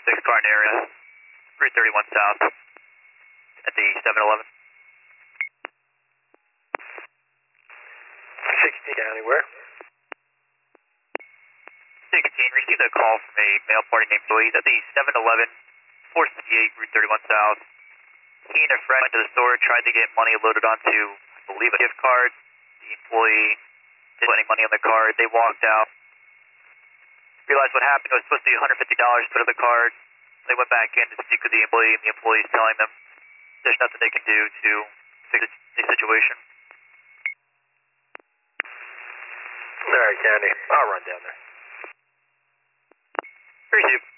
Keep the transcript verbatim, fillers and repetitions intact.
twenty-six car in area, Route thirty-one South, at the seven eleven. sixteen, County, where? sixteen, received a call from a male party named Louise at the seven eleven, four sixty-eight, Route thirty-one South. He and a friend went to the store, tried to get money loaded onto, I believe, a gift card. The employee didn't put any money on the card. They walked out. Realized what happened. It was supposed to be one hundred fifty dollars put on the card. They went back in to speak with the employee, and the employee is telling them there's nothing they can do to fix the situation. All right, County. I'll run down there. Appreciate it.